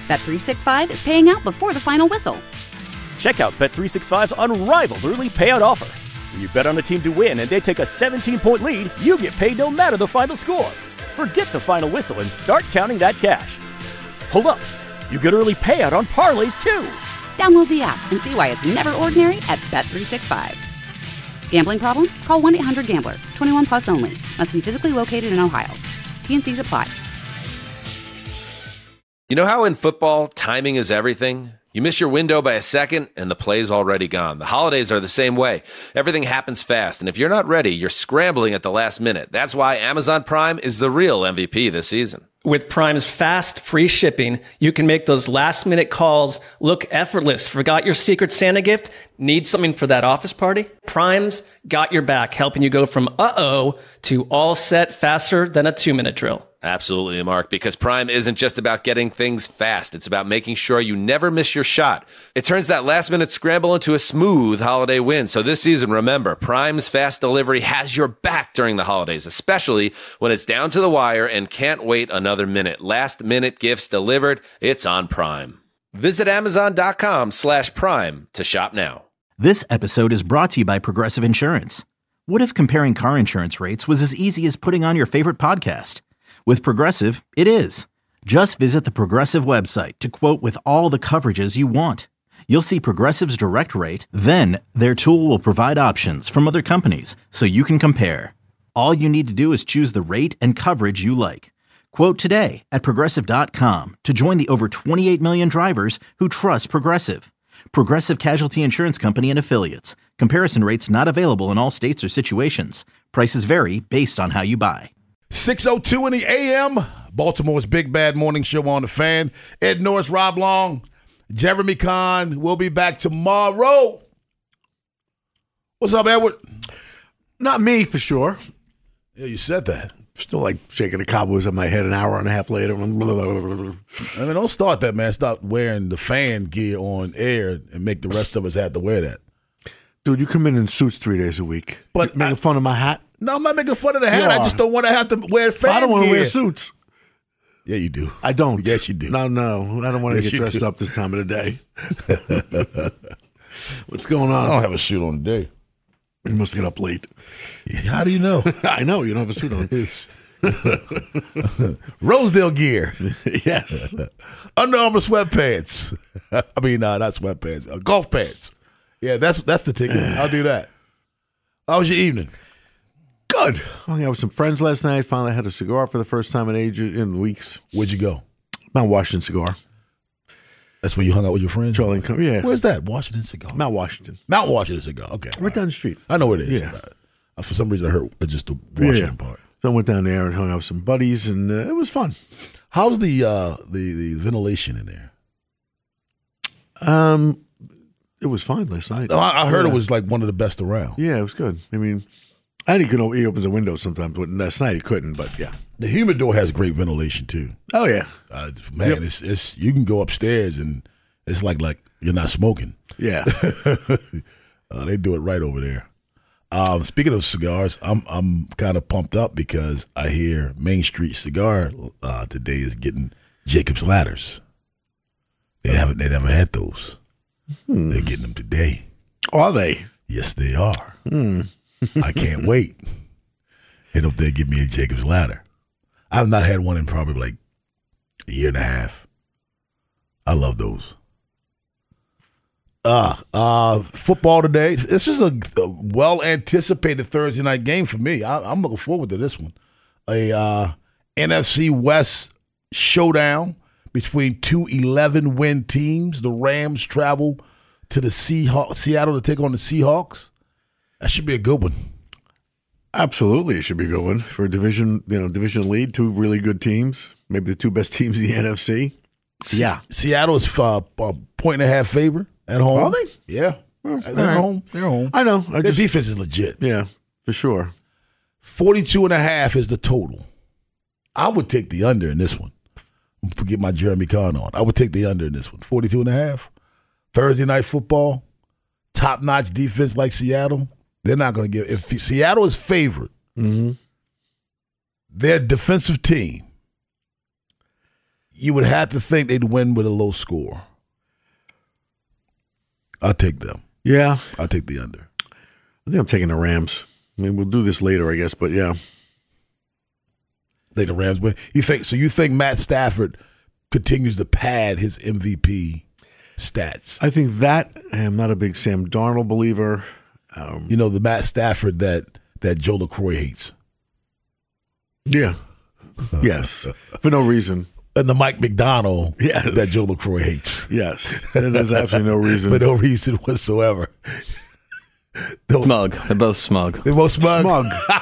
Bet365 is paying out before the final whistle. Check out Bet365's unrivaled early payout offer. When you bet on a team to win and they take a 17-point lead, you get paid no matter the final score. Forget the final whistle and start counting that cash. Hold up. You get early payout on parlays, too. Download the app and see why it's never ordinary at Bet365. Gambling problem? Call 1-800-GAMBLER. 21 plus only. Must be physically located in Ohio. T&Cs apply. You know how in football, timing is everything? You miss your window by a second, and the play's already gone. The holidays are the same way. Everything happens fast, and if you're not ready, you're scrambling at the last minute. That's why Amazon Prime is the real MVP this season. With Prime's fast, free shipping, you can make those last-minute calls look effortless. Forgot your Secret Santa gift? Need something for that office party? Prime's got your back, helping you go from uh-oh to all set faster than a 2-minute drill. Absolutely, Mark, because Prime isn't just about getting things fast. It's about making sure you never miss your shot. It turns that last-minute scramble into a smooth holiday win. So this season, remember, Prime's fast delivery has your back during the holidays, especially when it's down to the wire and can't wait another minute. Last-minute gifts delivered, it's on Prime. Visit Amazon.com/Prime to shop now. This episode is brought to you by Progressive Insurance. What if comparing car insurance rates was as easy as putting on your favorite podcast? With Progressive, it is. Just visit the Progressive website to quote with all the coverages you want. You'll see Progressive's direct rate, then their tool will provide options from other companies so you can compare. All you need to do is choose the rate and coverage you like. Quote today at Progressive.com to join the over 28 million drivers who trust Progressive. Progressive Casualty Insurance Company and Affiliates. Comparison rates not available in all states or situations. Prices vary based on how you buy. 6:02 in the a.m., Baltimore's Big Bad Morning Show on the Fan. Ed Norris, Rob Long, Jeremy Kahn. We'll be back tomorrow. What's up, Edward? Not me, for sure. Yeah, you said that. Still like shaking the cobwebs in my head an hour and a half later. I mean, don't start that, man. Stop wearing the fan gear on air and make the rest of us have to wear that. Dude, you come in suits 3 days a week. But you're making fun of my hat? No, I'm not making fun of the hat. I just don't want to have to wear fan gear. I don't want to wear suits. Yeah, you do. I don't. Yes, you do. No, I don't want to get dressed up this time of the day. What's going on? I don't have a suit on today. You must get up late. Yeah, how do you know? I know. You don't have a suit on. Rosedale gear. Yes. Under Armour sweatpants. I mean, not sweatpants. Golf pants. Yeah, that's the ticket. I'll do that. How was your evening? Good. Hung out with some friends last night. Finally had a cigar for the first time in weeks. Where'd you go? Mount Washington Cigar. That's where you hung out with your friends? Charlie and yeah. Where's that? Washington Cigar? Mount Washington. Mount Washington Cigar. Okay. Right down the street. I know where it is. Yeah. For some reason, I heard just the Washington part. So I went down there and hung out with some buddies, and it was fun. How's the ventilation in there? It was fine last night. I heard it was like one of the best around. Yeah, it was good. I mean, he opens the window sometimes, but last night he couldn't. But yeah, the humidor has great ventilation too. Oh yeah, man, it's you can go upstairs and it's like you're not smoking. Yeah, they do it right over there. Speaking of cigars, I'm kind of pumped up because I hear Main Street Cigar today is getting Jacob's Ladders. They never had those. They're getting them today. Are they? Yes, they are. I can't wait. Head up there, give me a Jacob's Ladder. I've not had one in probably like a year and a half. I love those. Football today. This is a well-anticipated Thursday night game for me. I'm looking forward to this one. A NFC West showdown between two 11-win teams. The Rams travel to the Seattle to take on the Seahawks. That should be a good one. Absolutely, it should be a good one for a division lead. Two really good teams, maybe the two best teams in the NFC. Yeah, Seattle is a 1.5 favor at home. Are they? Yeah, they're home. They're home. I know. Their defense is legit. Yeah, for sure. 42.5 is the total. I would take the under in this one. Forget my Jeremy Kahn on. I would take the under in this one. 42.5. Thursday night football. Top-notch defense like Seattle. They're not going to give. If Seattle is favored, their defensive team, you would have to think they'd win with a low score. I'll take them. Yeah. I'll take the under. I think I'm taking the Rams. I mean, we'll do this later, I guess, but yeah. Think the Rams win. You think Matt Stafford continues to pad his MVP stats? I think that. I'm not a big Sam Darnold believer. The Matt Stafford that Joe LaCroix hates. Yeah. Yes. For no reason. And the Mike McDonald yes. that Joe LaCroix hates. Yes. There's absolutely no reason. For no reason whatsoever. Smug. They're both smug. They're both smug? Smug.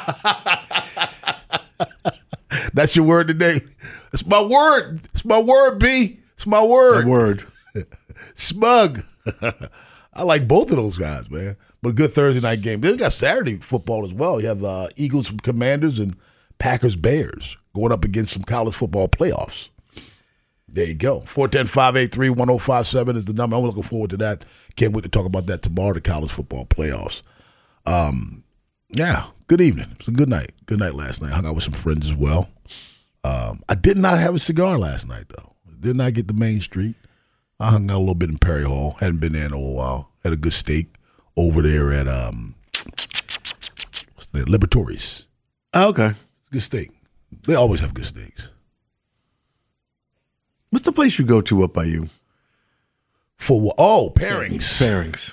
That's your word today? It's my word. It's my word, B. It's my word. My word. Smug. I like both of those guys, man. But a good Thursday night game. Then we got Saturday football as well. You have Eagles from Commanders and Packers Bears going up against some college football playoffs. There you go. 410-583-1057 is the number. I'm looking forward to that. Can't wait to talk about that tomorrow, the college football playoffs. Yeah, good evening. It was a good night. Good night last night. Hung out with some friends as well. I did not have a cigar last night, though. Did not get to Main Street. I hung out a little bit in Perry Hall. Hadn't been there in a while. Had a good steak over there at what's the name? Liberatories. Oh, okay. Good steak. They always have good steaks. What's the place you go to up by you? For what? Oh, Pairings. Pairings.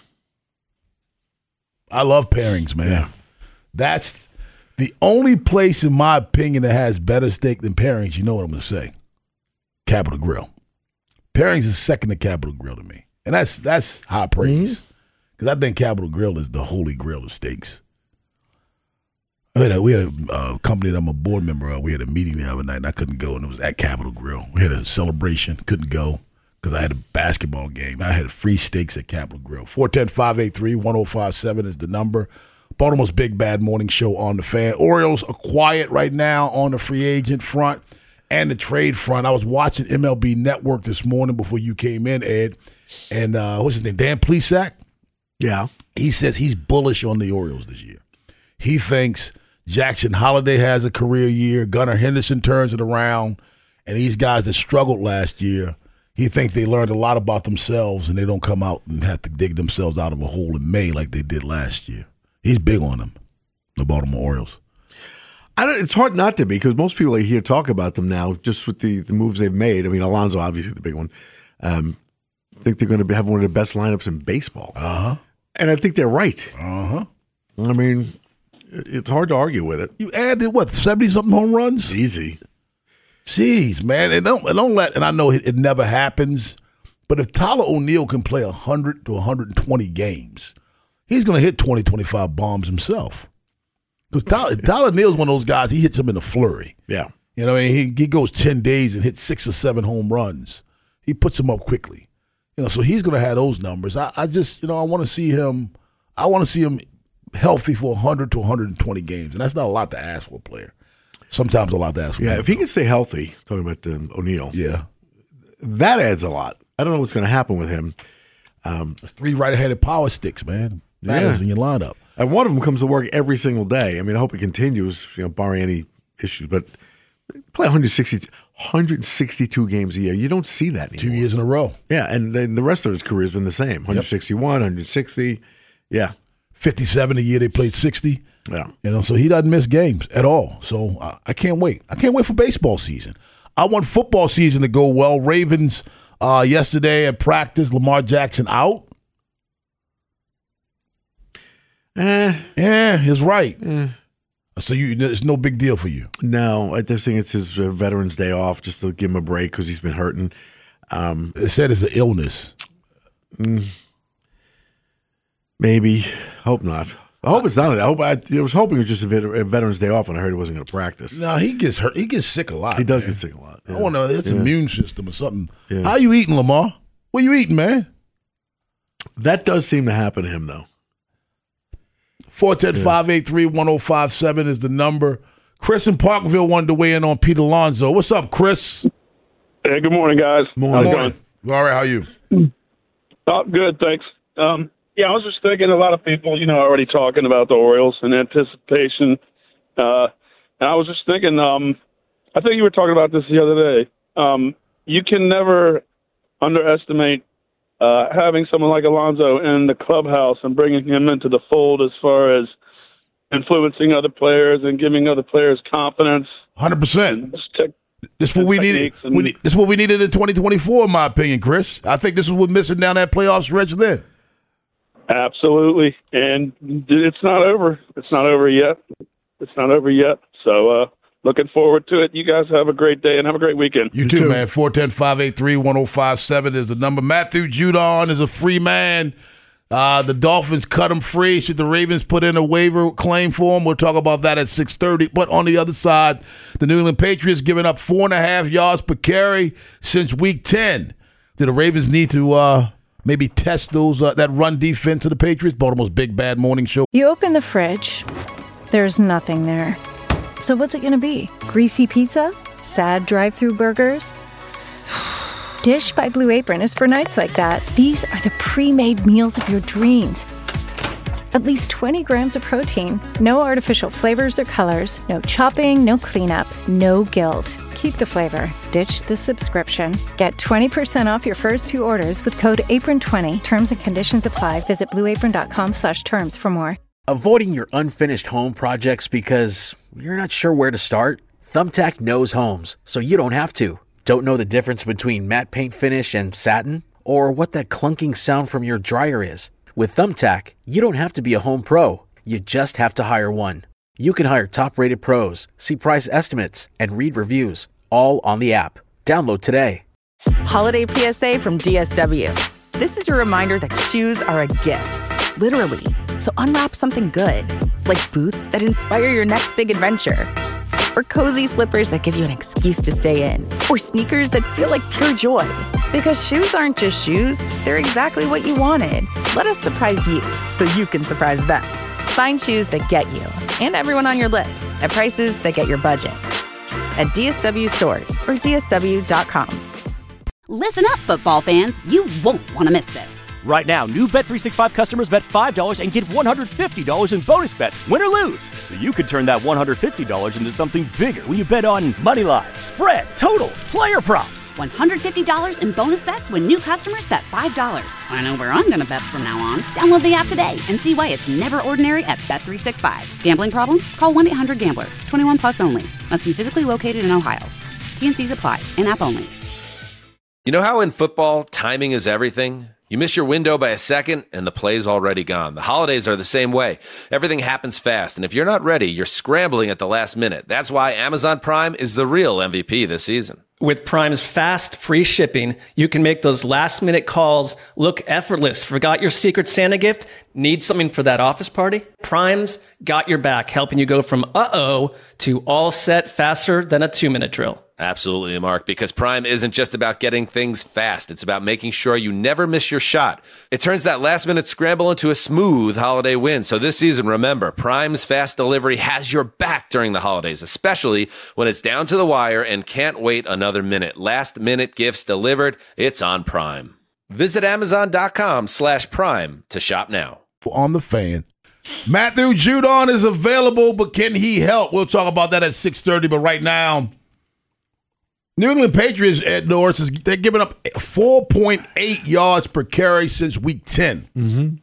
I love Pairings, man. Yeah. That's the only place, in my opinion, that has better steak than Pairings. You know what I'm going to say? Capitol Grill. Pairings is second to Capitol Grill to me. And that's high praise. Because I think Capitol Grill is the holy grail of steaks. We had a company that I'm a board member of. We had a meeting the other night, and I couldn't go, and it was at Capitol Grill. We had a celebration, couldn't go because I had a basketball game. I had free steaks at Capitol Grill. 410-583-1057 is the number. Baltimore's Big Bad Morning Show on the Fan. Orioles are quiet right now on the free agent front and the trade front. I was watching MLB Network this morning before you came in, Ed, and what's his name, Dan Plesac? Yeah. He says he's bullish on the Orioles this year. He thinks Jackson Holiday has a career year. Gunnar Henderson turns it around. And these guys that struggled last year, he thinks they learned a lot about themselves and they don't come out and have to dig themselves out of a hole in May like they did last year. He's big on them, the Baltimore Orioles. It's hard not to be because most people I hear talk about them now just with the moves they've made. I mean, Alonso, obviously the big one. I think they're going to have one of the best lineups in baseball. Uh-huh. And I think they're right. Uh-huh. I mean, it's hard to argue with it. You added, 70-something home runs? Easy. Jeez, man. And I know it never happens, but if Tyler O'Neill can play 100 to 120 games, he's going to hit 20, 25 bombs himself. Because Tyler O'Neill's one of those guys, he hits them in a flurry. Yeah. You know, he goes 10 days and hits 6 or 7 home runs. He puts them up quickly. So he's going to have those numbers. I just, I want to see him. I want to see him healthy for 100 to 120 games, and that's not a lot to ask for a player. Sometimes a lot to ask for. Yeah, if he can stay healthy, talking about O'Neill, yeah, that adds a lot. I don't know what's going to happen with him. 3 right-handed power sticks, man. Matters in your lineup. And one of them comes to work every single day. I mean, I hope it continues, barring any issues. But play 162 games a year. You don't see that anymore. 2 years in a row. Yeah, and then the rest of his career has been the same. 161, 160. Yeah. 57 a year, they played 60. Yeah. So he doesn't miss games at all. So I can't wait. I can't wait for baseball season. I want football season to go well. Ravens yesterday at practice, Lamar Jackson out. Yeah, he's right. So it's no big deal for you? No, I just think it's his Veterans Day off just to give him a break because he's been hurting. It said it's an illness. Maybe. Hope not. I hope it's not. I was hoping it was just a Veterans Day off when I heard he wasn't going to practice. No, he gets hurt. He gets sick a lot. He does get sick a lot. Yeah. I want to know his immune system or something. Yeah. How you eating, Lamar? What you eating, man? That does seem to happen to him, though. 410-583-1057 is the number. Chris in Parkville wanted to weigh in on Pete Alonso. What's up, Chris? Hey, good morning, guys. Morning. All right, how are you? Oh, good, thanks. I was just thinking a lot of people, already talking about the Orioles and anticipation. And I was just thinking, I think you were talking about this the other day. you can never underestimate having someone like Alonso in the clubhouse and bringing him into the fold as far as influencing other players and giving other players confidence. 100%. This is what we needed. This is what we needed in 2024, in my opinion, Chris. I think this is what missing down that playoff stretch then. Absolutely, and it's not over. It's not over yet. So looking forward to it. You guys have a great day and have a great weekend. You too, man. 410-583-1057 is the number. Matthew Judon is a free man. The Dolphins cut him free. Should the Ravens put in a waiver claim for him? We'll talk about that at 6:30. But on the other side, the New England Patriots giving up 4.5 yards per carry since Week 10. Do the Ravens need to maybe test those that run defense of the Patriots? Baltimore's Big Bad Morning Show. You open the fridge. There's nothing there. So what's it going to be? Greasy pizza? Sad drive-through burgers? Dish by Blue Apron is for nights like that. These are the pre-made meals of your dreams. At least 20 grams of protein, no artificial flavors or colors, no chopping, no cleanup, no guilt. Keep the flavor. Ditch the subscription. Get 20% off your first 2 orders with code APRON20. Terms and conditions apply. Visit blueapron.com/terms for more. Avoiding your unfinished home projects because you're not sure where to start? Thumbtack knows homes, so you don't have to. Don't know the difference between matte paint finish and satin? Or what that clunking sound from your dryer is? With Thumbtack, you don't have to be a home pro. You just have to hire one. You can hire top-rated pros, see price estimates, and read reviews, all on the app. Download today. Holiday PSA from DSW. This is your reminder that shoes are a gift. Literally. So unwrap something good, like boots that inspire your next big adventure. Or cozy slippers that give you an excuse to stay in. Or sneakers that feel like pure joy. Because shoes aren't just shoes, they're exactly what you wanted. Let us surprise you, so you can surprise them. Find shoes that get you, and everyone on your list, at prices that get your budget. At DSW stores or DSW.com. Listen up, football fans. You won't want to miss this. Right now, new Bet365 customers bet $5 and get $150 in bonus bets, win or lose. So you could turn that $150 into something bigger when you bet on money line, spread, totals, player props. $150 in bonus bets when new customers bet $5. I know where I'm going to bet from now on. Download the app today and see why it's never ordinary at Bet365. Gambling problem? Call 1-800-GAMBLER. 21 plus only. Must be physically located in Ohio. T&Cs apply. In-app only. You know how in football, timing is everything? You miss your window by a second, and the play's already gone. The holidays are the same way. Everything happens fast, and if you're not ready, you're scrambling at the last minute. That's why Amazon Prime is the real MVP this season. With Prime's fast, free shipping, you can make those last-minute calls look effortless. Forgot your Secret Santa gift? Need something for that office party? Prime's got your back, helping you go from uh-oh to all set faster than a 2-minute drill. Absolutely, Mark, because Prime isn't just about getting things fast. It's about making sure you never miss your shot. It turns that last-minute scramble into a smooth holiday win. So this season, remember, Prime's fast delivery has your back during the holidays, especially when it's down to the wire and can't wait another minute. Last-minute gifts delivered, it's on Prime. Visit Amazon.com/Prime to shop now. On the Fan. Matthew Judon is available, but can he help? We'll talk about that at 6:30, but right now, New England Patriots, Ed Norris, they're giving up 4.8 yards per carry since Week 10. Mm-hmm.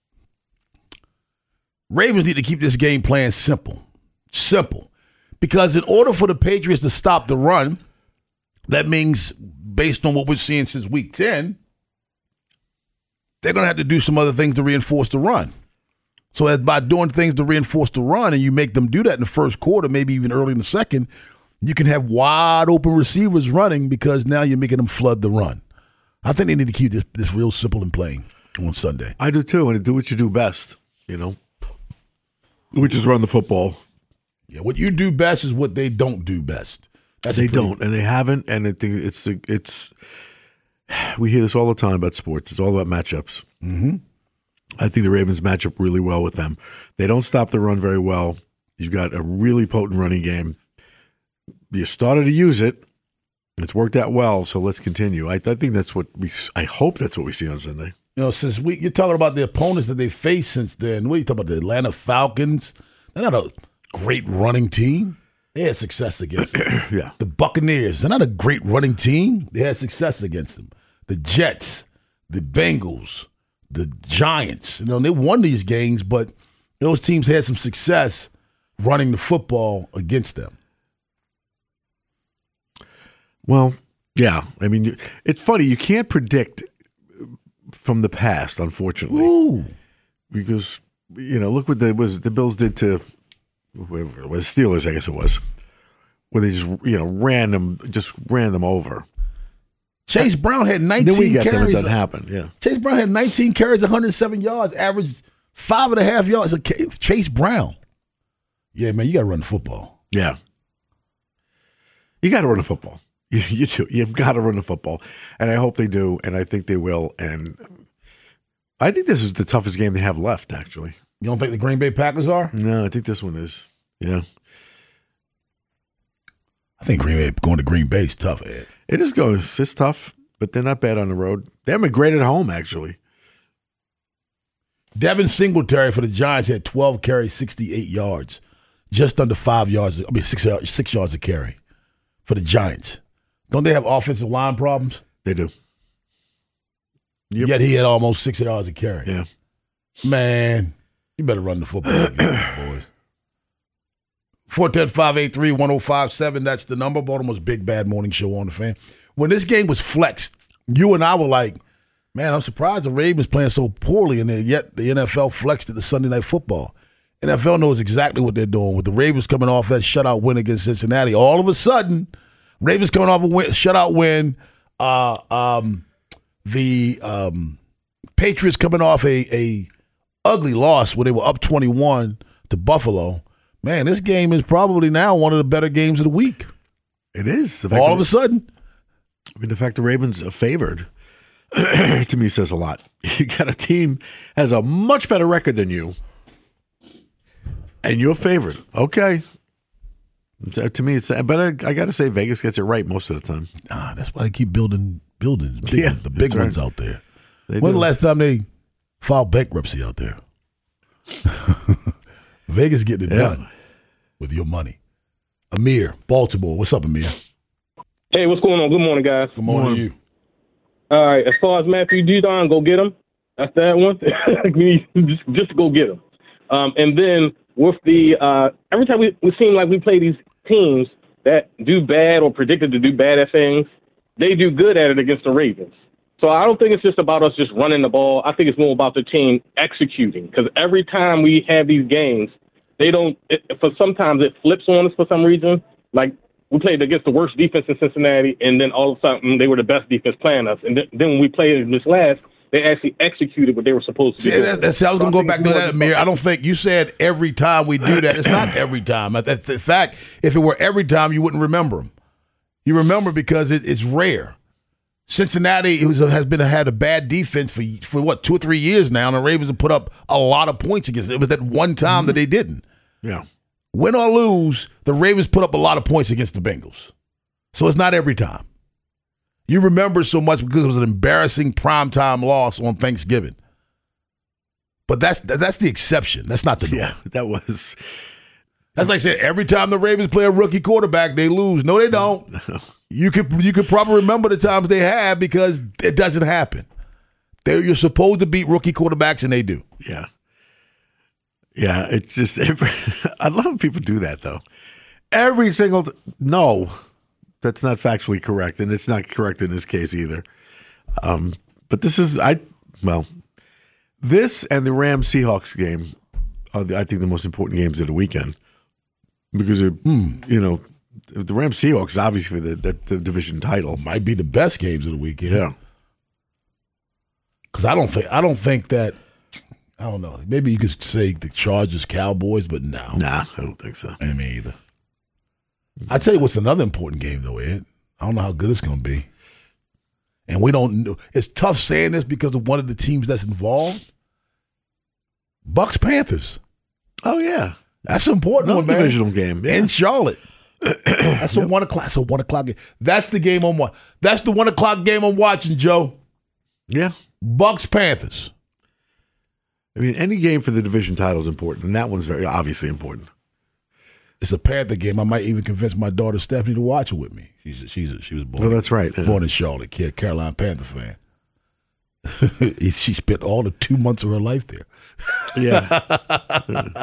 Ravens need to keep this game plan simple. Simple. Because in order for the Patriots to stop the run, that means, based on what we're seeing since Week 10, they're going to have to do some other things to reinforce the run. So as by doing things to reinforce the run, and you make them do that in the first quarter, maybe even early in the second, you can have wide open receivers running because now you're making them flood the run. I think they need to keep this real simple and plain on Sunday. I do too, and do what you do best, which is run the football. Yeah, what you do best is what they don't do best. Don't, and they haven't, and it's we hear this all the time about sports. It's all about matchups. Mm-hmm. I think the Ravens match up really well with them. They don't stop the run very well. You've got a really potent running game. You started to use it. It's worked out well, so let's continue. I think that's what I hope that's what we see on Sunday. Since you're talking about the opponents that they faced since then. What are you talking about? The Atlanta Falcons? They're not a great running team. They had success against them. Yeah. The Buccaneers, they're not a great running team. They had success against them. The Jets, the Bengals, the Giants. They won these games, but those teams had some success running the football against them. Well, yeah. I mean, it's funny. You can't predict from the past, unfortunately. Ooh. Because, look what the Bills did to whoever it was, Steelers, I guess it was, where they just, ran them over. Chase Brown had 19 then we got carries. Them, it doesn't happen, yeah. Chase Brown had 19 carries, 107 yards, averaged 5.5 yards. Chase Brown. Yeah, man, you got to run the football. Yeah. You got to run the football. You do. You've got to run the football. And I hope they do, and I think they will. And I think this is the toughest game they have left, actually. You don't think the Green Bay Packers are? No, I think this one is. Yeah. I think going to Green Bay is tough, Ed. It is going. It's tough, but they're not bad on the road. They haven't been great at home, actually. Devin Singletary for the Giants had 12 carries, 68 yards. Just under 5 yards. 6 yards a carry for the Giants. Don't they have offensive line problems? They do. Yep. Yet he had almost 6 yards a carry. Yeah. Man, you better run the football again, boys. 410-583-1057. That's the number. Baltimore's Big Bad Morning Show on the Fan. When this game was flexed, you and I were like, man, I'm surprised the Ravens playing so poorly, and yet the NFL flexed it to Sunday Night Football. NFL knows exactly what they're doing. With the Ravens coming off that shutout win against Cincinnati, all of a sudden, Ravens coming off a shutout win, the Patriots coming off a ugly loss where they were up 21 to Buffalo. Man, this game is probably now one of the better games of the week. It is. All of a sudden. I mean, the fact the Ravens are favored, to me, says a lot. You got a team has a much better record than you, and you're favored. Okay. To me, it's. But I got to say, Vegas gets it right most of the time. That's why they keep building buildings, the big ones out there. When the last time they filed bankruptcy out there? Vegas getting it done with your money. Amir, Baltimore. What's up, Amir? Hey, what's going on? Good morning, guys. Good morning to you. All right, as far as Matthew Judon, go get him. That's that one. just go get him. And then with the every time we seem like we play these teams that do bad or predicted to do bad at things, they do good at it against the Ravens. So I don't think it's just about us just running the ball. I think it's more about the team executing, because every time we have these games, sometimes it flips on us for some reason. Like we played against the worst defense in Cincinnati, and then all of a sudden they were the best defense playing us. And then when we played this last, they actually executed what they were supposed to do. I was going to go back to that, Amir. I don't think you said every time we do that. It's not every time. In fact, if it were every time, you wouldn't remember them. You remember because it's rare. Cincinnati had a bad defense for what, 2 or 3 years now, and the Ravens have put up a lot of points against it. It was that one time that they didn't. Yeah. Win or lose, the Ravens put up a lot of points against the Bengals. So it's not every time. You remember so much because it was an embarrassing primetime loss on Thanksgiving. But that's the exception. That's not the norm. Yeah, that was. That's like saying every time the Ravens play a rookie quarterback, they lose. No, they don't. You could probably remember the times they have because it doesn't happen. You're supposed to beat rookie quarterbacks, and they do. Yeah. Yeah, it's just I love when people do that, though. Every single no, that's not factually correct, and it's not correct in this case either. But this is this and the Rams-Seahawks game are I think the most important games of the weekend because the Rams-Seahawks obviously the division title might be the best games of the weekend. Yeah, because I don't think that. I don't know. Maybe you could say the Chargers, Cowboys, but no. Nah, I don't think so. I mean, either. I tell you what's another important game, though, Ed. I don't know how good it's going to be. And we don't know. It's tough saying this because of one of the teams that's involved. Bucks-Panthers. Oh, yeah. That's an important one, man. Divisional game. Yeah. In Charlotte. That's a 1 o'clock. That's a 1 o'clock game. That's the game I'm watching. That's the 1 o'clock game I'm watching, Joe. Yeah. Bucks-Panthers. I mean, any game for the division title is important, and that one's very obviously important. it's a Panther game. I might even convince my daughter Stephanie to watch it with me. She was born. Oh, that's right. Born in Charlotte, Carolina Panthers fan. She spent all the 2 months of her life there. Yeah.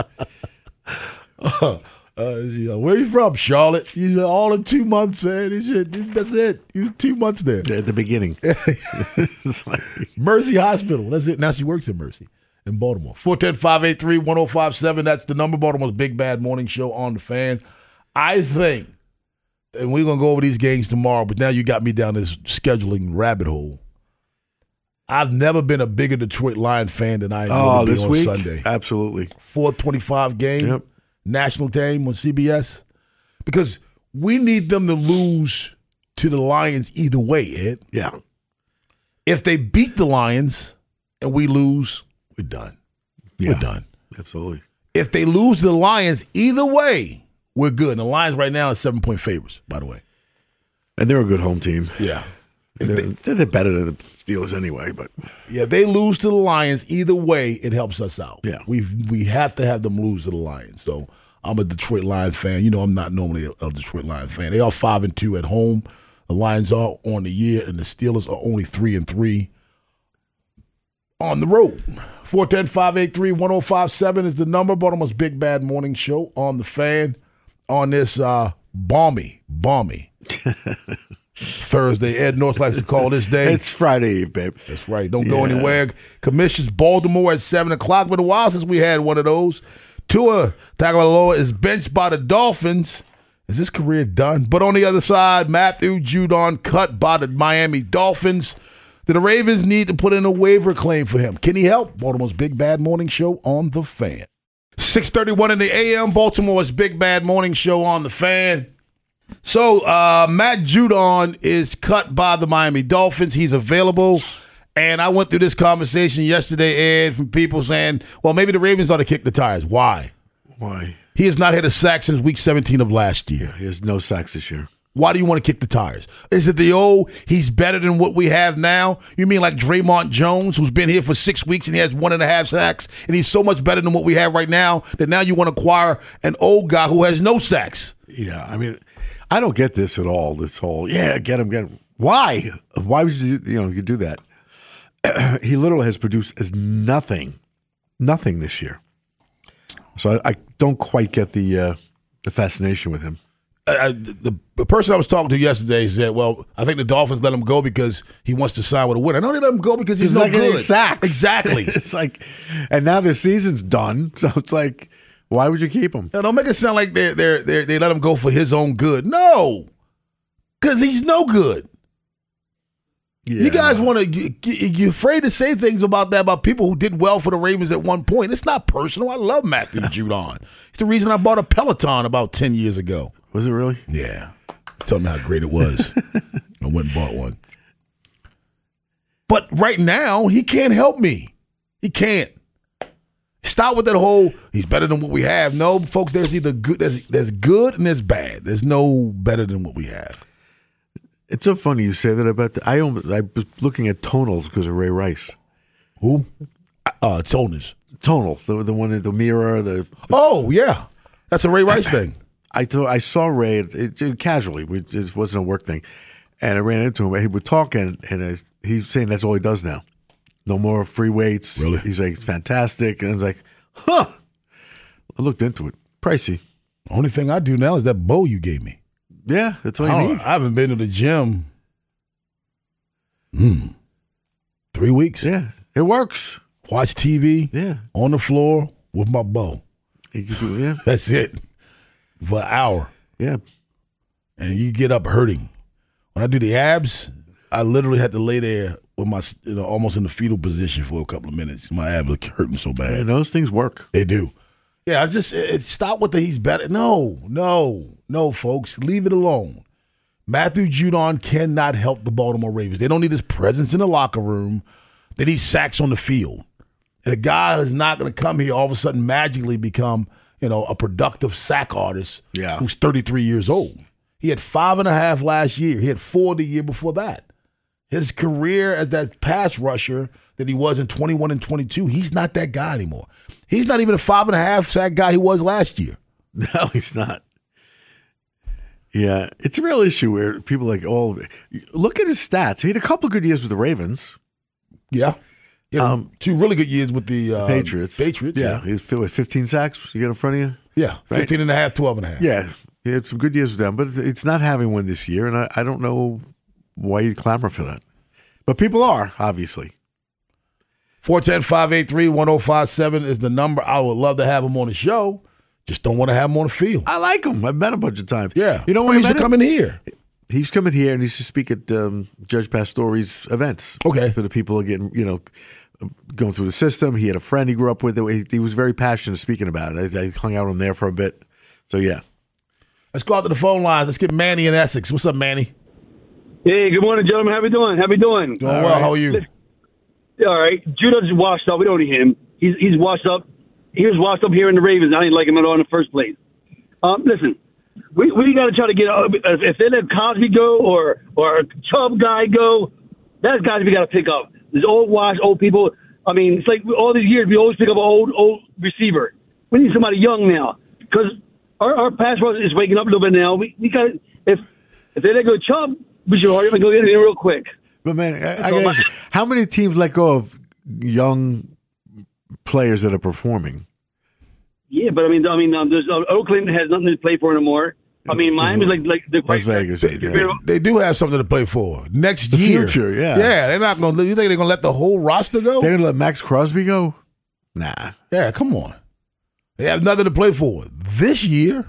Where are you from, Charlotte? He's all in 2 months, man. That's it. He was 2 months there. At the beginning. Mercy Hospital. That's it. Now she works at Mercy in Baltimore. 410-583-1057. That's the number. Baltimore's Big Bad Morning Show on the Fan. I think, and we're going to go over these games tomorrow, but now you got me down this scheduling rabbit hole. I've never been a bigger Detroit Lion fan than I am going to be on week? Sunday. Absolutely. 4:25 game. Yep. National game on CBS, because we need them to lose to the Lions either way, Ed. Yeah. If they beat the Lions and we lose, we're done. Yeah. We're done. Absolutely. If they lose to the Lions either way, we're good. And the Lions right now are 7-point favorites, by the way. And they're a good home team. Yeah. They're better than the Steelers anyway, but yeah, if they lose to the Lions either way, it helps us out. Yeah. We have to have them lose to the Lions. So I'm a Detroit Lions fan. You know, I'm not normally a Detroit Lions fan. They are 5-2 at home. The Lions are on the year, and the Steelers are only 3-3 on the road. 410-583-1057 is the number. Baltimore's Big Bad Morning Show on the Fan on this balmy Thursday. Ed North likes to call this day. It's Friday Eve, babe. That's right. Don't go anywhere. Commissions Baltimore at 7 o'clock. Been a while since we had one of those. Tua Tagovailoa is benched by the Dolphins. Is his career done? But on the other side, Matthew Judon cut by the Miami Dolphins. Do the Ravens need to put in a waiver claim for him? Can he help? Baltimore's Big Bad Morning Show on the Fan. 6:31 in the a.m. Baltimore's Big Bad Morning Show on the Fan. So, Matt Judon is cut by the Miami Dolphins. He's available. And I went through this conversation yesterday, Ed, from people saying, well, maybe the Ravens ought to kick the tires. Why? Why? He has not hit a sack since week 17 of last year. He has no sacks this year. Why do you want to kick the tires? Is it he's better than what we have now? You mean like Draymond Jones, who's been here for 6 weeks and he has 1.5 sacks, and he's so much better than what we have right now that now you want to acquire an old guy who has no sacks? Yeah, I mean, I don't get this at all. This whole get him. Why? Why would you do that? He literally has produced as nothing this year. So I don't quite get the fascination with him. The person I was talking to yesterday said, well, I think the Dolphins let him go because he wants to sign with a winner. I know they let him go because he's no not getting good. Sacks. Exactly. It's like, and now their season's done, so it's like, why would you keep him? Now, don't make it sound like they let him go for his own good. No, because he's no good. Yeah. You guys want to, you're afraid to say things about people who did well for the Ravens at one point. It's not personal. I love Matthew Judon. It's the reason I bought a Peloton about 10 years ago. Was it really? Yeah. Tell me how great it was. I went and bought one. But right now, he can't help me. He can't. Stop with that whole, he's better than what we have. No, folks, there's either good, there's good and there's bad. There's no better than what we have. It's so funny you say that about I was looking at Tonals because of Ray Rice. Who? Tonals. Tonals, the one in the mirror. Oh, yeah. That's a Ray Rice thing. I saw Ray casually. It wasn't a work thing. And I ran into him. He was talking, and he's saying that's all he does now. No more free weights. Really? He's like, it's fantastic. And I was like, huh. I looked into it. Pricey. The only thing I do now is that bow you gave me. Yeah, that's all you need. I haven't been to the gym 3 weeks. Yeah, it works. Watch TV. Yeah. On the floor with my bow. Yeah. That's it. For an hour. Yeah. And you get up hurting. When I do the abs, I literally had to lay there with my almost in the fetal position for a couple of minutes. My abs are hurting so bad. Yeah, those things work. They do. Yeah, I just stop with the he's better. No, folks. Leave it alone. Matthew Judon cannot help the Baltimore Ravens. They don't need his presence in the locker room. They need sacks on the field. And a guy is not going to come here all of a sudden magically become, a productive sack artist who's 33 years old. He had 5.5 last year. He had 4 the year before that. His career as that pass rusher that he was in 21 and 22, he's not that guy anymore. He's not even a 5.5 sack guy he was last year. No, he's not. Yeah, it's a real issue where people look at his stats. He had a couple of good years with the Ravens. Yeah. 2 really good years with the Patriots. Yeah. He was 15 sacks you got in front of you? Yeah, 15 and a half, 12 and a half. Yeah, he had some good years with them, but it's not having one this year, and I don't know why you'd clamor for that. But people are, obviously. 410-583-1057 is the number. I would love to have him on the show. Just don't want to have him on the field. I like him. I've met him a bunch of times. Yeah. You know when when he used to come in here? He's coming here and he used to speak at Judge Pastore's events. Okay. For the people who are getting, going through the system. He had a friend he grew up with. He was very passionate speaking about it. I hung out with him there for a bit. So, yeah. Let's go out to the phone lines. Let's get Manny in Essex. What's up, Manny? Hey, good morning, gentlemen. How we doing? Doing well. Right. How are you? All right. Judah's washed up. We don't need him. He's washed up. He was washed up here in the Ravens. I didn't like him at all in the first place. Listen, we got to try to get if they let Cosby go or a Chubb guy go, that's guys we got to pick up. There's old people. I mean, it's like all these years we always pick up an old receiver. We need somebody young now because our pass rush is waking up a little bit now. We got if they let go Chubb, we should hurry up and go get him real quick. But man, I gotta ask you, how many teams let go of young players that are performing? Yeah, but I mean, there's Oakland has nothing to play for anymore. I mean, Miami's like the Las Vegas. They do have something to play for next The year. future, yeah. Yeah, they're not going to. You think they're going to let the whole roster go? They're going to let Max Crosby go? Nah. Yeah, come on. They have nothing to play for this year.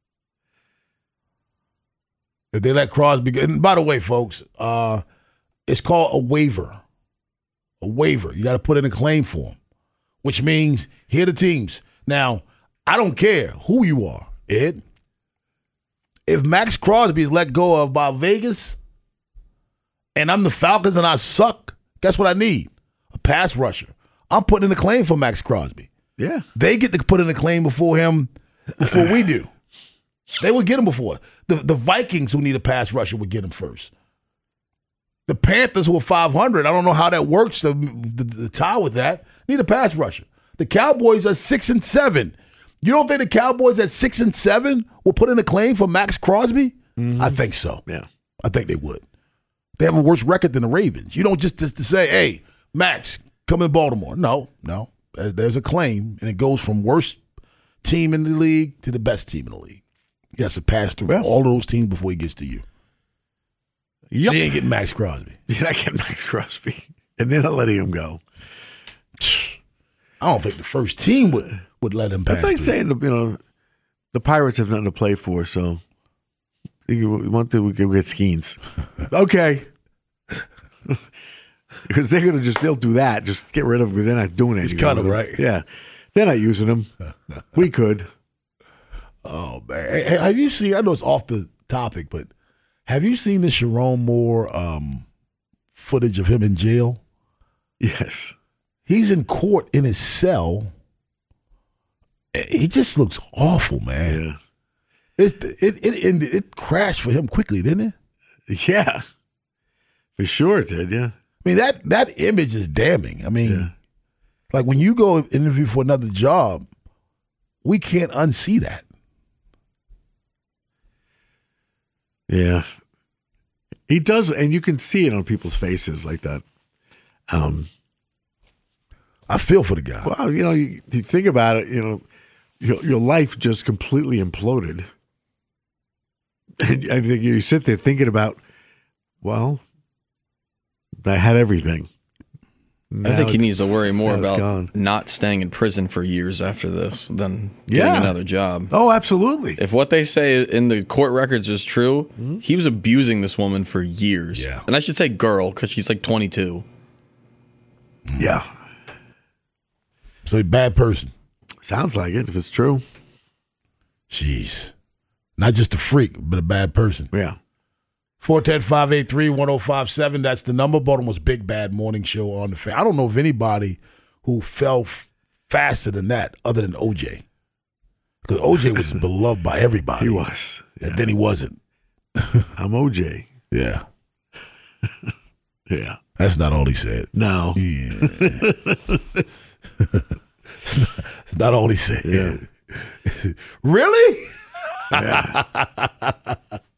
If they let Crosby go, and by the way, folks, it's called a waiver. A waiver. You got to put in a claim for them, which means here are the teams. Now, I don't care who you are, Ed. If Max Crosby is let go of by Vegas and I'm the Falcons and I suck, guess what I need? A pass rusher. I'm putting in a claim for Max Crosby. Yeah. They get to put in a claim before we do. They would get him before. The Vikings, who need a pass rusher, would get him first. The Panthers, who are 500, I don't know how that works, the tie with that, need a pass rusher. The Cowboys are 6-7. You don't think the Cowboys at 6-7 will put in a claim for Max Crosby? Mm-hmm. I think so. Yeah. I think they would. They have a worse record than the Ravens. You don't just to say, hey, Max, come in Baltimore. No. There's a claim, and it goes from worst team in the league to the best team in the league. He has to pass through all of those teams before he gets to you. Yep. So you ain't getting Max Crosby. You're not getting Max Crosby. And they're not letting him go. I don't think the first team would let him pass. That's like through. saying, the Pirates have nothing to play for, so you want to get Skeens. Okay. Because they'll do that. Just get rid of him because they're not doing anything. He's cut him, right? Yeah. They're not using him. We could. Oh, man. Hey, have you seen, I know it's off the topic, but have you seen the Sharon Moore footage of him in jail? Yes. He's in court in his cell. He just looks awful, man. Yeah. It crashed for him quickly, didn't it? Yeah. For sure it did, yeah. I mean, that image is damning. I mean, like when you go interview for another job, we can't unsee that. Yeah. He does, and you can see it on people's faces like that. I feel for the guy. Well, you think about it, your life just completely imploded. And I think you sit there thinking about, well, I had everything. I think he needs to worry more about not staying in prison for years after this than getting another job. Oh, absolutely. If what they say in the court records is true, he was abusing this woman for years. Yeah. And I should say girl because she's like 22. Yeah. So he's a bad person. Sounds like it, if it's true. Jeez. Not just a freak, but a bad person. Yeah. 410-583-1057. That's the number. Baltimore's Big Bad Morning Show on the Fan. I don't know of anybody who fell faster than that other than OJ. Because OJ was beloved by everybody. He was. Yeah. And then he wasn't. I'm OJ. Yeah. Yeah. That's not all he said. No. Yeah. It's not all he said. Yeah. Really? Yeah.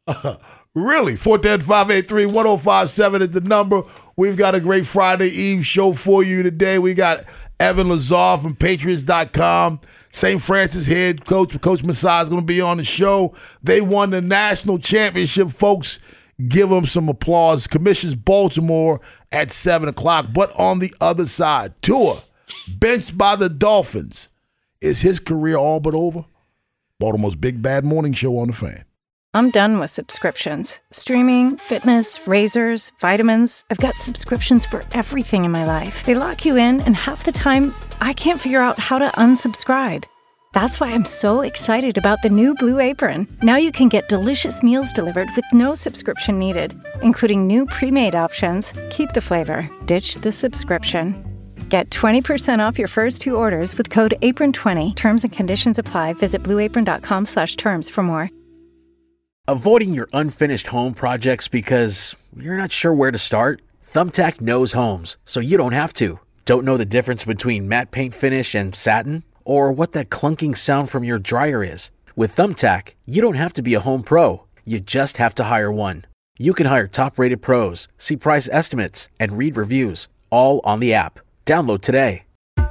Really? 410-583-1057 is the number. We've got a great Friday Eve show for you today. We got Evan Lazar from Patriots.com. St. Francis head coach, Coach Masai, is going to be on the show. They won the national championship, folks. Give them some applause. Commissions Baltimore at 7 o'clock. But on the other side, Tua, benched by the Dolphins. Is his career all but over? Baltimore's Big Bad Morning Show on the Fan. I'm done with subscriptions. Streaming, fitness, razors, vitamins. I've got subscriptions for everything in my life. They lock you in, and half the time, I can't figure out how to unsubscribe. That's why I'm so excited about the new Blue Apron. Now you can get delicious meals delivered with no subscription needed, including new pre-made options. Keep the flavor, ditch the subscription. Get 20% off your first 2 orders with code APRON20. Terms and conditions apply. Visit blueapron.com/terms for more. Avoiding your unfinished home projects because you're not sure where to start? Thumbtack knows homes, so you don't have to. Don't know the difference between matte paint finish and satin? Or what that clunking sound from your dryer is? With Thumbtack, you don't have to be a home pro. You just have to hire one. You can hire top-rated pros, see price estimates, and read reviews, all on the app. Download today.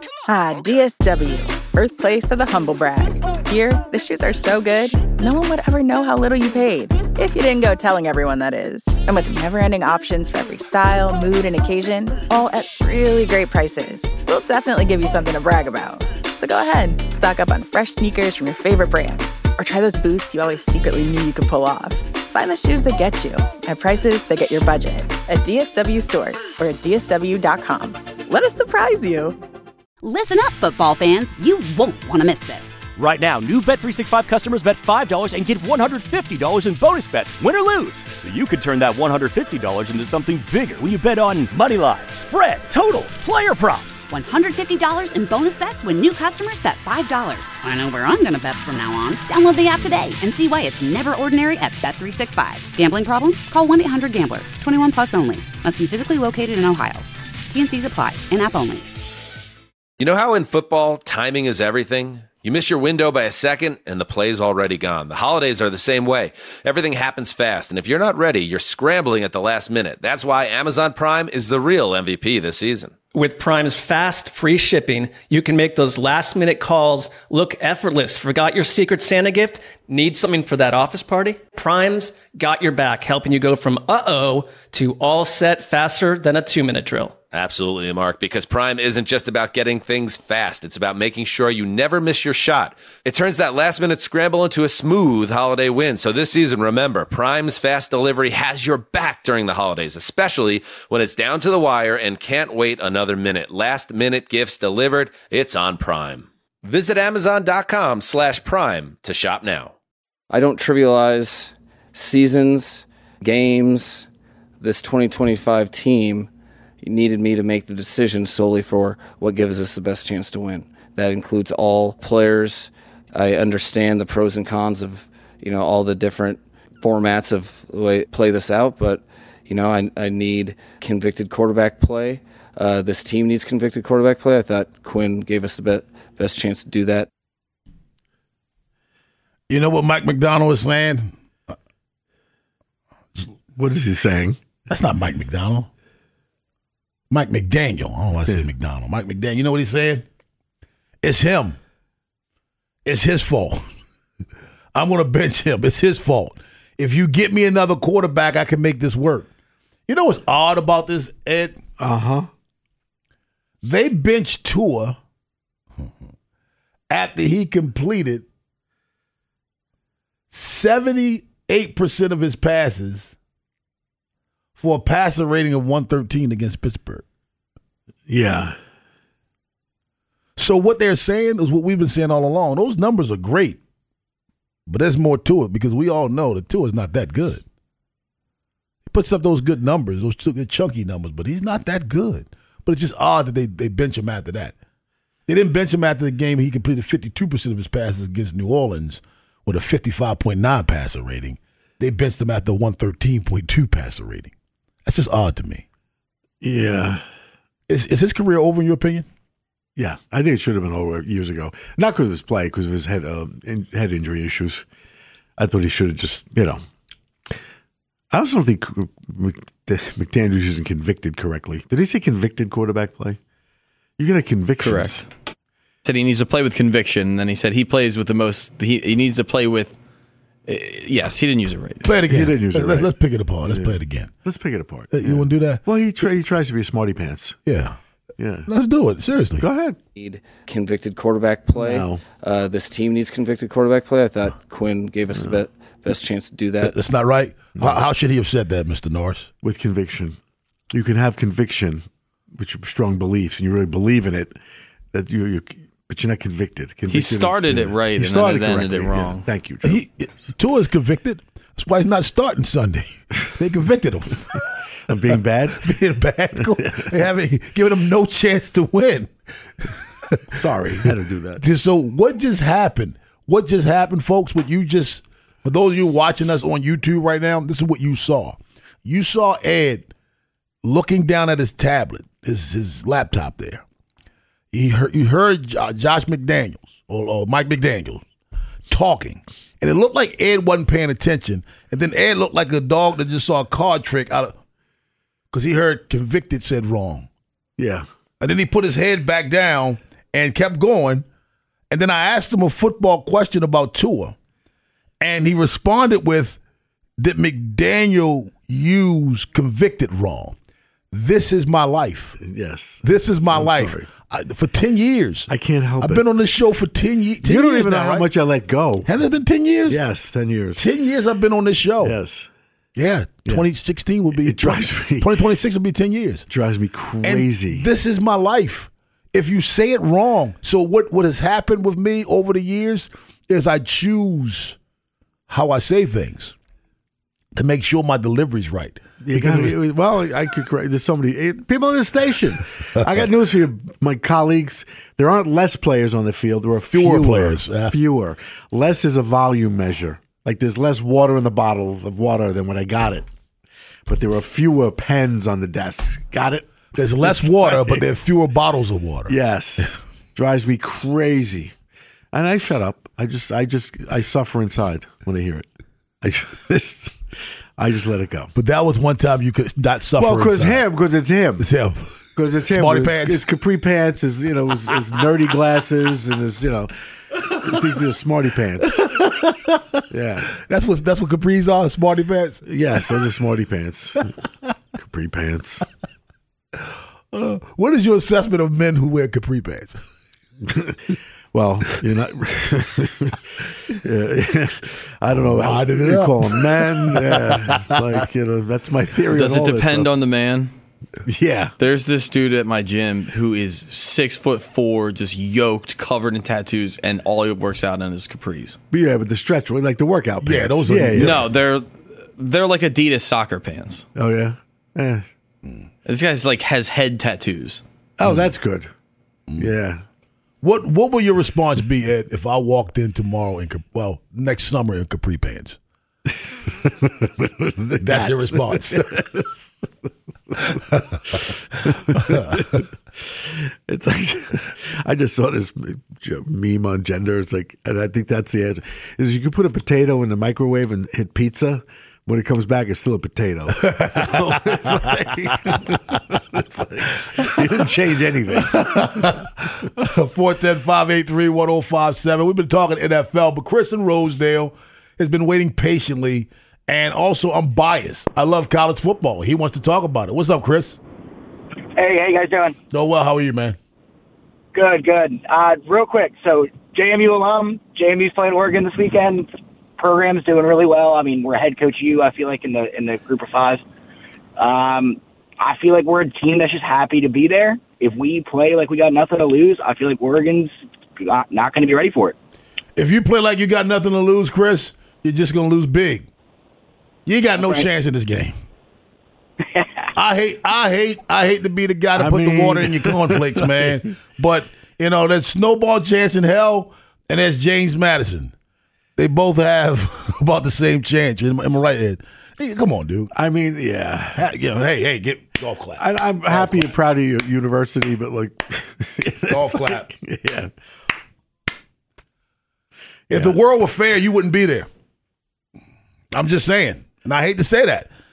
DSW, birthplace of the humble brag. Here, the shoes are so good, no one would ever know how little you paid. If you didn't go telling everyone, that is. And with never-ending options for every style, mood, and occasion, all at really great prices, we'll definitely give you something to brag about. So go ahead, stock up on fresh sneakers from your favorite brands, or try those boots you always secretly knew you could pull off. Find the shoes that get you at prices that get your budget at DSW stores or at DSW.com. Let us surprise you. Listen up, football fans. You won't want to miss this. Right now, new Bet365 customers bet $5 and get $150 in bonus bets, win or lose. So you could turn that $150 into something bigger when you bet on money line, spread, totals, player props. $150 in bonus bets when new customers bet $5. I know where I'm going to bet from now on. Download the app today and see why it's never ordinary at Bet365. Gambling problem? Call 1-800-GAMBLER. 21 plus only. Must be physically located in Ohio. T&Cs apply. In-app only. You know how in football, timing is everything? You miss your window by a second, and the play's already gone. The holidays are the same way. Everything happens fast, and if you're not ready, you're scrambling at the last minute. That's why Amazon Prime is the real MVP this season. With Prime's fast, free shipping, you can make those last-minute calls look effortless. Forgot your Secret Santa gift? Need something for that office party? Prime's got your back, helping you go from uh-oh to all set faster than a 2-minute drill. Absolutely, Mark, because Prime isn't just about getting things fast. It's about making sure you never miss your shot. It turns that last-minute scramble into a smooth holiday win. So this season, remember, Prime's fast delivery has your back during the holidays, especially when it's down to the wire and can't wait another minute. Last-minute gifts delivered. It's on Prime. Visit Amazon.com/Prime to shop now. I don't trivialize seasons, games. This 2025 team needed me to make the decision solely for what gives us the best chance to win. That includes all players. I understand the pros and cons of, all the different formats of the way play this out, but, I need convicted quarterback play. This team needs convicted quarterback play. I thought Quinn gave us the best chance to do that. You know what Mike McDonald is saying? What is he saying? That's not Mike McDonald. Mike McDaniel. I don't want to say McDonald. Mike McDaniel. You know what he's saying? It's him. It's his fault. I'm going to bench him. It's his fault. If you get me another quarterback, I can make this work. You know what's odd about this, Ed? Uh-huh. They benched Tua after he completed 78% of his passes for a passer rating of 113 against Pittsburgh. Yeah. So what they're saying is what we've been saying all along. Those numbers are great, but there's more to it because we all know that Tua's not that good. He puts up those good numbers, those good chunky numbers, but he's not that good. But it's just odd that they bench him after that. They didn't bench him after the game. He completed 52% of his passes against New Orleans with a 55.9 passer rating. They benched him after 113.2 passer rating. That's just odd to me. Yeah. Is his career over in your opinion? Yeah, I think it should have been over years ago. Not because of his play, because of his head injury issues. I thought he should have just, I also don't think McDaniels using convicted correctly. Did he say convicted quarterback play? You get a conviction. Correct. Said he needs to play with conviction, and then he said he plays with the most. He needs to play with. Yes, he didn't use it right. Play it again. He didn't use it right. Let's pick it apart. Let's play it again. Let's pick it apart. You want to do that? Well, he tries to be a smarty pants. Yeah. Yeah. Let's do it. Seriously. Go ahead. Need convicted quarterback play. No. This team needs convicted quarterback play. I thought Quinn gave us the best chance to do that. That's not right. No. How should he have said that, Mr. Norris? With conviction. You can have conviction, with your strong beliefs, and you really believe in it, but you're not convicted. He started it right, and then it ended it wrong. Yeah. Thank you, Tua is convicted. That's why he's not starting Sunday. They convicted him. Of being bad? Being bad. They haven't given him no chance to win. Sorry, had to do that. So what just happened? What just happened, folks? For those of you watching us on YouTube right now, this is what you saw. You saw Ed looking down at his tablet, his laptop there. You heard Josh McDaniels or Mike McDaniels talking, and it looked like Ed wasn't paying attention. And then Ed looked like a dog that just saw a card trick because he heard convicted said wrong. Yeah. And then he put his head back down and kept going. And then I asked him a football question about Tua, and he responded with, "Did McDaniel use convicted wrong? This is my life." Yes. This is my life. For 10 years. I can't help it. I've been on this show for 10 years. You don't even know how much I let go. Has it been 10 years? Yes, 10 years. 10 years I've been on this show. Yes. Yeah. 2016 will be. It drives me. 2026 will be 10 years. It drives me crazy. And this is my life. If you say it wrong. So what has happened with me over the years is I choose how I say things to make sure my delivery's right. I could correct. There's somebody, people on this station. I got news for you, my colleagues. There aren't less players on the field. There are fewer players. Fewer. Less is a volume measure. Like there's less water in the bottle of water than when I got it. But there are fewer pens on the desk. Got it? There's less water, but there are fewer bottles of water. Yes. Drives me crazy. And I shut up. I suffer inside when I hear it. I just let it go. But that was one time you could not suffer. Well, because it's him. It's him. Because it's him. Smarty pants. His capri pants. His nerdy glasses and his he thinks they're smarty pants. Yeah, that's what capris are. Smarty pants. Yes, those are smarty pants. Capri pants. What is your assessment of men who wear capri pants? Well, you're not. I don't know how you call them men. Yeah, it's like that's my theory. Does it depend on the man? Yeah. There's this dude at my gym who is 6'4", just yoked, covered in tattoos, and all he works out in is capris. Yeah, but the stretch, like the workout pants. Yeah, those are. No, they're like Adidas soccer pants. Oh yeah. Yeah. This guy's has head tattoos. Oh, that's good. Yeah. What will your response be, Ed, if I walked in tomorrow next summer in capri pants? That's your response. It's like I just saw this meme on gender. It's like, and I think that's the answer. Is you can put a potato in the microwave and hit pizza. When it comes back, it's still a potato. So it's like you didn't change anything. 410-583-1057. We've been talking NFL, but Chris in Rosedale has been waiting patiently. And also, I'm biased. I love college football. He wants to talk about it. What's up, Chris? Hey, how you guys doing? Oh, well, how are you, man? Good. Real quick, so JMU alum, JMU's playing Oregon this weekend. Program's doing really well. I mean, we're ahead coach U, I feel like, in the group of five. I feel like we're a team that's just happy to be there. If we play like we got nothing to lose, I feel like Oregon's not going to be ready for it. If you play like you got nothing to lose, Chris, you're just going to lose big. You got no chance in this game. I hate to be the guy to put the water in your cornflakes, man. But, there's Snowball chance in hell, and there's James Madison. They both have about the same chance. Am I right, Ed? Hey, come on, dude. I mean, yeah. Hey, get golf clap. I'm happy and proud of your university, but golf clap. Yeah. If the world were fair, you wouldn't be there. I'm just saying. And I hate to say that.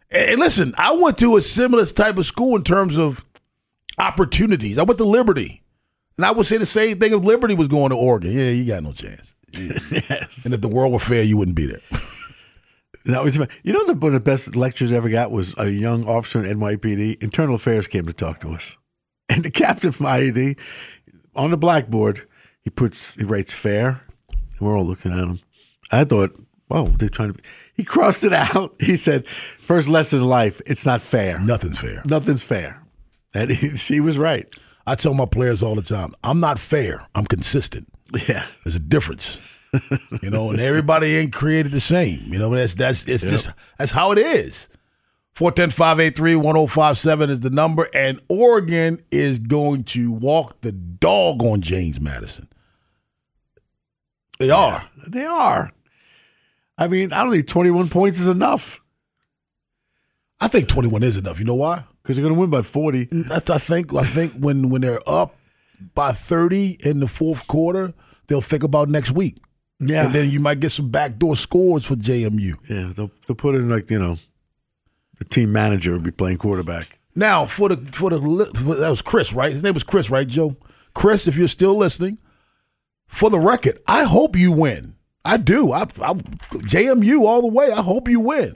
And listen, I went to a similar type of school in terms of opportunities. I went to Liberty. And I would say the same thing if Liberty was going to Oregon. Yeah, you got no chance. Yes. And if the world were fair, you wouldn't be there. That was, one of the best lectures I ever got was a young officer in NYPD. Internal Affairs came to talk to us. And the captain from IED, on the blackboard, he writes fair. And we're all looking at him. I thought, whoa, they're trying to. He crossed it out. He said, first lesson in life, it's not fair. Nothing's fair. Nothing's fair. And he was right. I tell my players all the time, I'm not fair. I'm consistent. Yeah. There's a difference. And everybody ain't created the same. That's how it is. 410-583-1057 is the number, and Oregon is going to walk the dog on James Madison. They are. They are. I mean, I don't think 21 points is enough. I think 21 is enough. You know why? Because they're going to win by 40. I think when they're up by 30 in the fourth quarter, they'll think about next week. Yeah. And then you might get some backdoor scores for JMU. Yeah, they'll put in the team manager will be playing quarterback. Now, that was Chris, right? His name was Chris, right, Joe? Chris, if you're still listening, for the record, I hope you win. I do. I'm JMU all the way. I hope you win.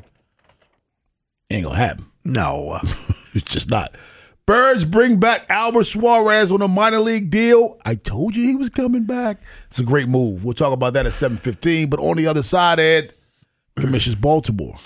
Ain't gonna happen. No. It's just not. Birds bring back Albert Suarez on a minor league deal. I told you he was coming back. It's a great move. We'll talk about that at 7:15. But on the other side, Ed, Commissions Baltimore.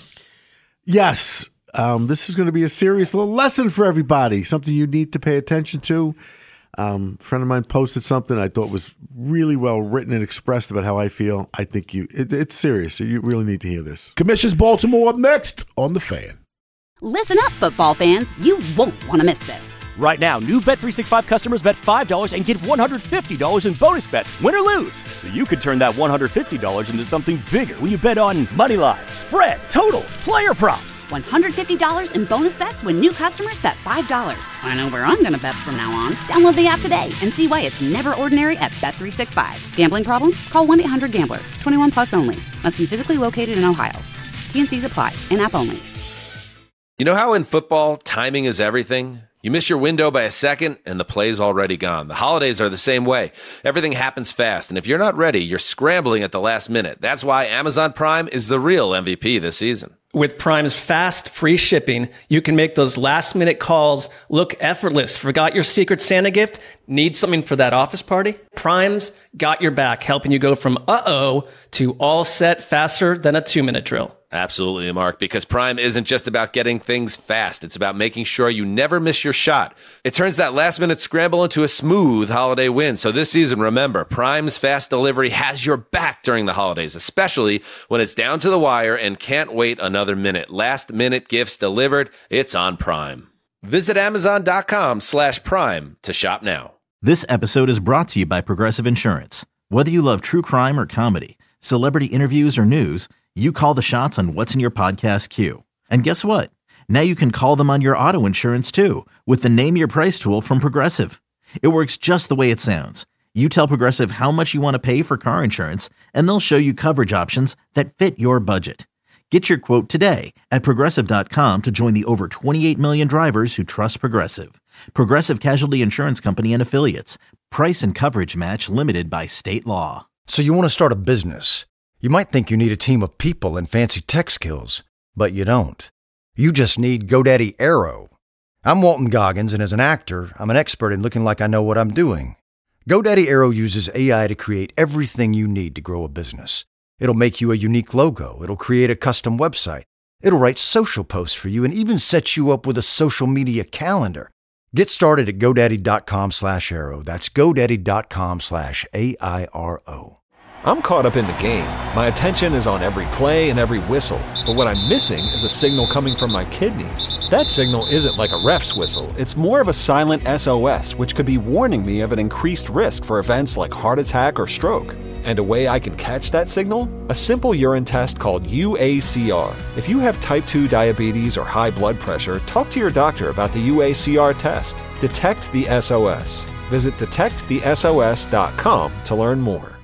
Yes. This is going to be a serious little lesson for everybody, something you need to pay attention to. A friend of mine posted something I thought was really well written and expressed about how I feel. I think it's serious, so you really need to hear this. Commissions Baltimore up next on The Fan. Listen up, football fans. You won't want to miss this. Right now, new Bet365 customers bet $5 and get $150 in bonus bets, win or lose. So you could turn that $150 into something bigger when you bet on moneyline, spread, totals, player props. $150 in bonus bets when new customers bet $5. I know where I'm going to bet from now on. Download the app today and see why it's never ordinary at Bet365. Gambling problem? Call 1-800-GAMBLER. 21 plus only. Must be physically located in Ohio. T&Cs apply. In-app only. You know how in football, timing is everything? You miss your window by a second, and the play's already gone. The holidays are the same way. Everything happens fast, and if you're not ready, you're scrambling at the last minute. That's why Amazon Prime is the real MVP this season. With Prime's fast, free shipping, you can make those last-minute calls look effortless. Forgot your Secret Santa gift? Need something for that office party? Prime's got your back, helping you go from uh-oh to all set faster than a 2-minute drill. Absolutely, Mark, because Prime isn't just about getting things fast. It's about making sure you never miss your shot. It turns that last-minute scramble into a smooth holiday win. So this season, remember, Prime's fast delivery has your back during the holidays, especially when it's down to the wire and can't wait another minute. Last-minute gifts delivered. It's on Prime. Visit Amazon.com/Prime to shop now. This episode is brought to you by Progressive Insurance. Whether you love true crime or comedy, celebrity interviews or news, you call the shots on what's in your podcast queue. And guess what? Now you can call them on your auto insurance too with the Name Your Price tool from Progressive. It works just the way it sounds. You tell Progressive how much you want to pay for car insurance, and they'll show you coverage options that fit your budget. Get your quote today at Progressive.com to join the over 28 million drivers who trust Progressive. Progressive Casualty Insurance Company and Affiliates. Price and coverage match limited by state law. So you want to start a business. You might think you need a team of people and fancy tech skills, but you don't. You just need GoDaddy Aero. I'm Walton Goggins, and as an actor, I'm an expert in looking like I know what I'm doing. GoDaddy Aero uses AI to create everything you need to grow a business. It'll make you a unique logo. It'll create a custom website. It'll write social posts for you and even set you up with a social media calendar. Get started at GoDaddy.com/Aero. That's GoDaddy.com/AIRO. I'm caught up in the game. My attention is on every play and every whistle. But what I'm missing is a signal coming from my kidneys. That signal isn't like a ref's whistle. It's more of a silent SOS, which could be warning me of an increased risk for events like heart attack or stroke. And a way I can catch that signal? A simple urine test called UACR. If you have type 2 diabetes or high blood pressure, talk to your doctor about the UACR test. Detect the SOS. Visit detectthesos.com to learn more.